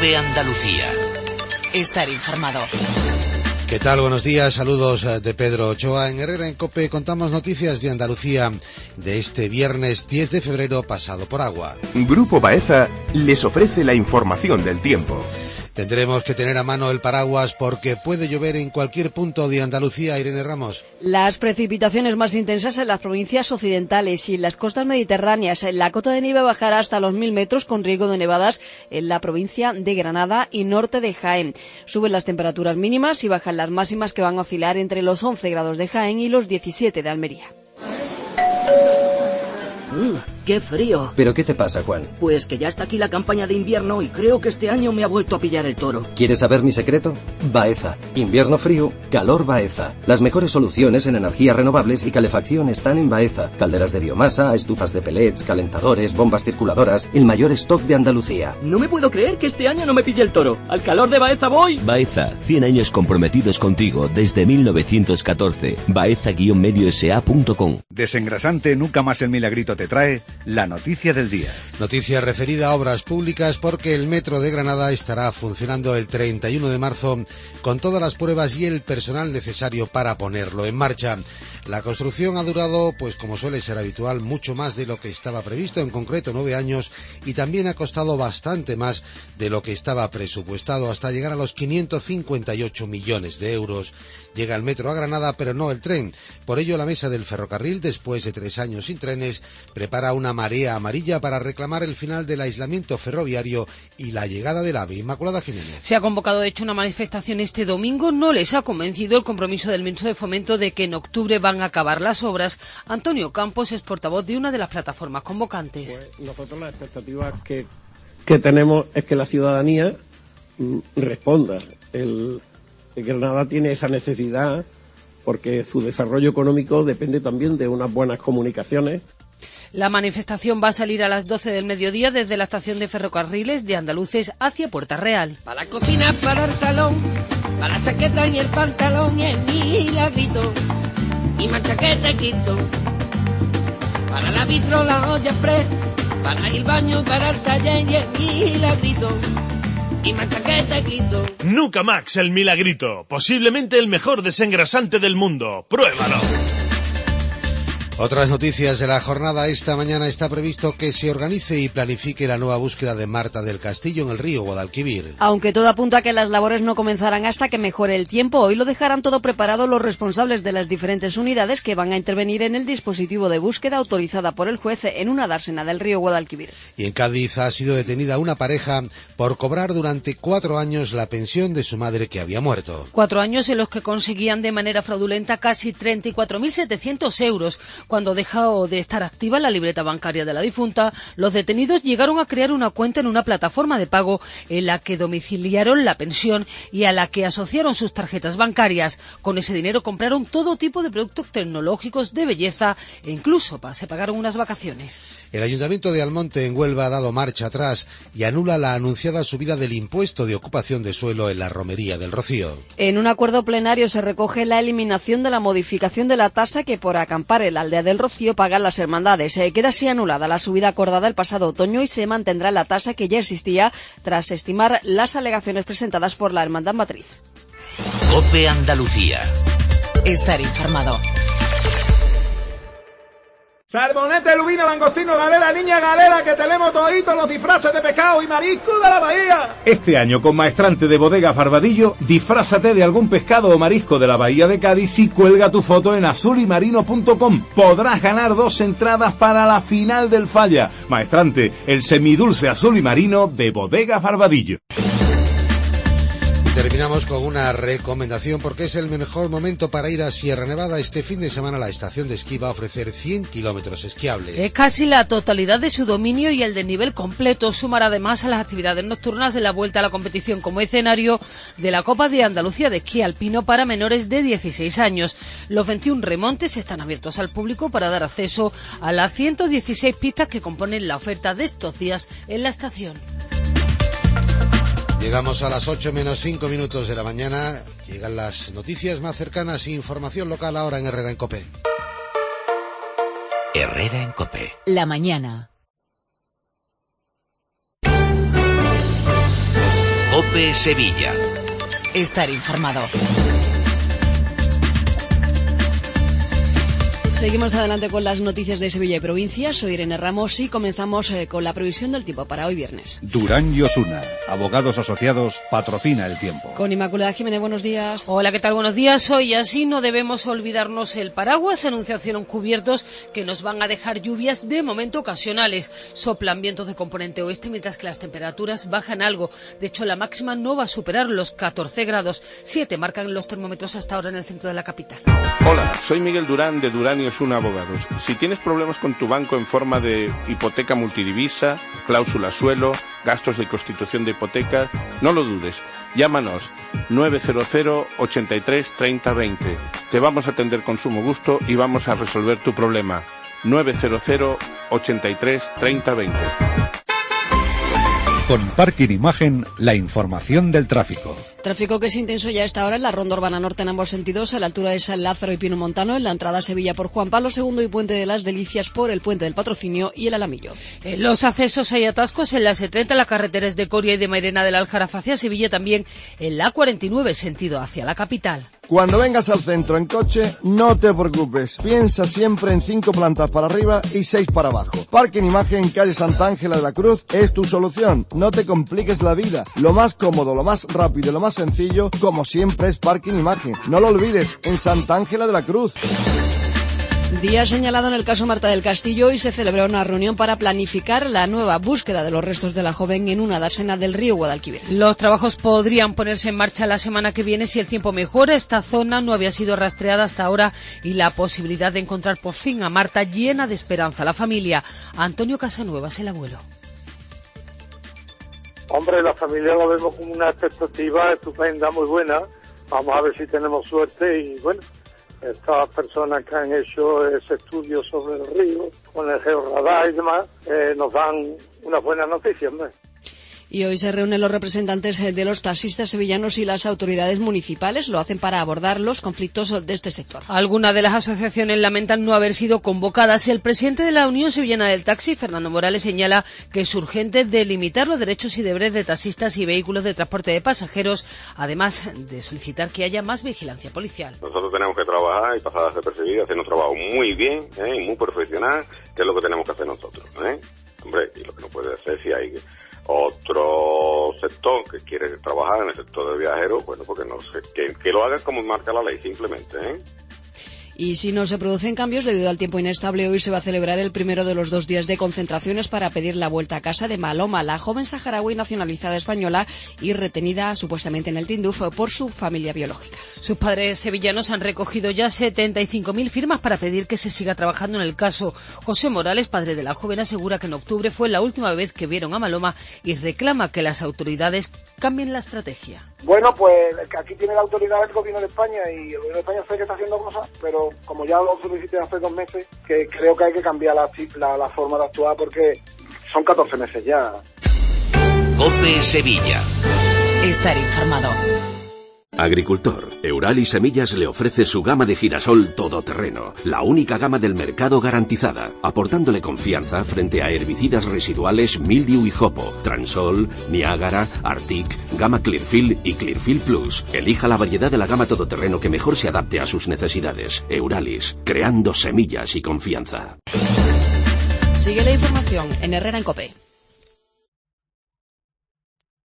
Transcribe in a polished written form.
COPE Andalucía. Estar informado. ¿Qué tal? Buenos días, saludos de Pedro Ochoa. En Herrera en COPE contamos noticias de Andalucía de este viernes 10 de febrero pasado por agua. Grupo Baeza les ofrece la información del tiempo. Tendremos que tener a mano el paraguas porque puede llover en cualquier punto de Andalucía. Irene Ramos. Las precipitaciones más intensas en las provincias occidentales y en las costas mediterráneas. La cota de nieve bajará hasta los 1000 metros con riesgo de nevadas en la provincia de Granada y norte de Jaén. Suben las temperaturas mínimas y bajan las máximas, que van a oscilar entre los 11 grados de Jaén y los 17 de Almería. ¡Qué frío! ¿Pero qué te pasa, Juan? Pues que ya está aquí la campaña de invierno y creo que este año me ha vuelto a pillar el toro. ¿Quieres saber mi secreto? Baeza. Invierno frío, calor Baeza. Las mejores soluciones en energías renovables y calefacción están en Baeza. Calderas de biomasa, estufas de pellets, calentadores, bombas circuladoras. El mayor stock de Andalucía. No me puedo creer que este año no me pille el toro. ¡Al calor de Baeza voy! Baeza, 100 años comprometidos contigo desde 1914. Baeza-mediosa.com. Desengrasante, nunca más el milagrito te trae la noticia del día. Noticia referida a obras públicas porque el metro de Granada estará funcionando el 31 de marzo con todas las pruebas y el personal necesario para ponerlo en marcha. La construcción ha durado, pues como suele ser habitual, mucho más de lo que estaba previsto, en concreto 9 años, y también ha costado bastante más de lo que estaba presupuestado, hasta llegar a los 558 millones de euros. Llega el metro a Granada, pero no el tren. Por ello, la mesa del ferrocarril, después de 3 años sin trenes, prepara una marea amarilla para reclamar el final del aislamiento ferroviario y la llegada del AVE. Inmaculada Jiménez. Se ha convocado, de hecho, una manifestación este domingo. No les ha convencido el compromiso del ministro de Fomento de que en octubre van a acabar las obras. Antonio Campos es portavoz de una de las plataformas convocantes. Pues nosotros la expectativa que tenemos es que la ciudadanía responda. Granada tiene esa necesidad porque su desarrollo económico depende también de unas buenas comunicaciones. La manifestación va a salir a las 12 del mediodía desde la estación de ferrocarriles de Andaluces hacia Puerta Real. Para la cocina, para el salón, para la chaqueta y el pantalón y el milagrito, y más chaqueta quito. Para la vitro, la olla express, para el baño, para el taller y el milagrito, y más chaqueta quito. Nuca Max, el milagrito, posiblemente el mejor desengrasante del mundo. ¡Pruébalo! Otras noticias de la jornada. Esta mañana está previsto que se organice y planifique la nueva búsqueda de Marta del Castillo en el río Guadalquivir. Aunque todo apunta a que las labores no comenzarán hasta que mejore el tiempo, hoy lo dejarán todo preparado los responsables de las diferentes unidades que van a intervenir en el dispositivo de búsqueda autorizada por el juez en una dársena del río Guadalquivir. Y en Cádiz ha sido detenida una pareja por cobrar durante 4 años la pensión de su madre que había muerto. 4 años en los que conseguían de manera fraudulenta casi 34.700 euros. Cuando dejó de estar activa la libreta bancaria de la difunta, los detenidos llegaron a crear una cuenta en una plataforma de pago en la que domiciliaron la pensión y a la que asociaron sus tarjetas bancarias. Con ese dinero compraron todo tipo de productos tecnológicos, de belleza e incluso se pagaron unas vacaciones. El Ayuntamiento de Almonte, en Huelva, ha dado marcha atrás y anula la anunciada subida del impuesto de ocupación de suelo en la Romería del Rocío. En un acuerdo plenario se recoge la eliminación de la modificación de la tasa que por acampar en la aldea del Rocío pagan las hermandades. Queda así anulada la subida acordada el pasado otoño y se mantendrá la tasa que ya existía tras estimar las alegaciones presentadas por la hermandad matriz. COPE Andalucía. Estar informado. Salmonete, lubina, langostino, galera, niña galera, que tenemos toditos los disfraces de pescado y marisco de la bahía. Este año con Maestrante de Bodegas Barbadillo, disfrázate de algún pescado o marisco de la bahía de Cádiz y cuelga tu foto en azulimarino.com. Podrás ganar 2 entradas para la final del Falla. Maestrante, el semidulce azul y marino de Bodegas Barbadillo. Terminamos con una recomendación porque es el mejor momento para ir a Sierra Nevada. Este fin de semana la estación de esquí va a ofrecer 100 kilómetros esquiables. Es casi la totalidad de su dominio y el de nivel completo. Sumará además a las actividades nocturnas de la vuelta a la competición como escenario de la Copa de Andalucía de esquí alpino para menores de 16 años. Los 21 remontes están abiertos al público para dar acceso a las 116 pistas que componen la oferta de estos días en la estación. Llegamos a las 8 menos 5 minutos de la mañana. Llegan las noticias más cercanas e información local ahora en Herrera en COPE. Herrera en COPE. La mañana. COPE Sevilla. Estar informado. Seguimos adelante con las noticias de Sevilla y provincia. Soy Irene Ramos y comenzamos con la previsión del tiempo para hoy viernes. Durán y Osuna, abogados asociados, patrocina el tiempo. Con Inmaculada Jiménez, buenos días. Hola, ¿qué tal? Buenos días. Hoy así no debemos olvidarnos el paraguas. Se anunciaron cubiertos que nos van a dejar lluvias de momento ocasionales. Soplan vientos de componente oeste mientras que las temperaturas bajan algo. De hecho, la máxima no va a superar los 14 grados. 7 marcan los termómetros hasta ahora en el centro de la capital. Hola, soy Miguel Durán de Durán y Osuna Abogados. Si tienes problemas con tu banco en forma de hipoteca multidivisa, cláusula suelo, gastos de constitución de hipotecas, no lo dudes. Llámanos 900 83 30 20. Te vamos a atender con sumo gusto y vamos a resolver tu problema. 900 83 30 20. Con Parking Imagen, la información del tráfico. Tráfico que es intenso ya a esta hora en la ronda urbana norte en ambos sentidos, a la altura de San Lázaro y Pino Montano, en la entrada a Sevilla por Juan Pablo II y Puente de las Delicias por el Puente del Patrocinio y el Alamillo. En los accesos hay atascos en la S30, las carreteras de Coria y de Mairena del Aljarafe hacia Sevilla, también en la A49, sentido hacia la capital. Cuando vengas al centro en coche, no te preocupes. Piensa siempre en 5 plantas para arriba y 6 para abajo. Parking Imagen, calle Santa Ángela de la Cruz, es tu solución. No te compliques la vida. Lo más cómodo, lo más rápido y lo más sencillo, como siempre, es Parking Imagen. No lo olvides, en Santa Ángela de la Cruz. Día señalado en el caso Marta del Castillo y se celebró una reunión para planificar la nueva búsqueda de los restos de la joven en una dársena del río Guadalquivir. Los trabajos podrían ponerse en marcha la semana que viene si el tiempo mejora. Esta zona no había sido rastreada hasta ahora y la posibilidad de encontrar por fin a Marta llena de esperanza. La familia. Antonio Casanuevas, el abuelo. Hombre, la familia lo vemos como una expectativa estupenda, muy buena. Vamos a ver si tenemos suerte y bueno, estas personas que han hecho ese estudio sobre el río, con el georradar y demás, nos dan una buena noticia, hombre. Y hoy se reúnen los representantes de los taxistas sevillanos y las autoridades municipales. Lo hacen para abordar los conflictos de este sector. Algunas de las asociaciones lamentan no haber sido convocadas. El presidente de la Unión Sevillana del Taxi, Fernando Morales, señala que es urgente delimitar los derechos y deberes de taxistas y vehículos de transporte de pasajeros, además de solicitar que haya más vigilancia policial. Nosotros tenemos que trabajar y pasar desapercibidos, haciendo un trabajo muy bien y muy profesional, que es lo que tenemos que hacer nosotros. Hombre, y lo que no puede hacer si hay otro sector que quiere trabajar en el sector de viajeros, bueno, porque no sé, que lo haga como marca la ley, simplemente, Y si no se producen cambios debido al tiempo inestable, hoy se va a celebrar el primero de los 2 días de concentraciones para pedir la vuelta a casa de Maloma, la joven saharaui nacionalizada española y retenida supuestamente en el Tinduf por su familia biológica. Sus padres sevillanos han recogido ya 75.000 firmas para pedir que se siga trabajando en el caso. José Morales, padre de la joven, asegura que en octubre fue la última vez que vieron a Maloma y reclama que las autoridades cambien la estrategia. Bueno, pues aquí tiene la autoridad el gobierno de España y el gobierno de España sé que está haciendo cosas, pero como ya lo solicité hace 2 meses, que creo que hay que cambiar la forma de actuar porque son 14 meses ya. COPE Sevilla. Estar informado. Agricultor, Euralis Semillas le ofrece su gama de girasol todoterreno, la única gama del mercado garantizada, aportándole confianza frente a herbicidas residuales Mildew y Hopo, Transol, Niágara, Arctic, Gama Clearfield y Clearfield Plus. Elija la variedad de la gama todoterreno que mejor se adapte a sus necesidades. Euralis, creando semillas y confianza. Sigue la información en Herrera en COPE.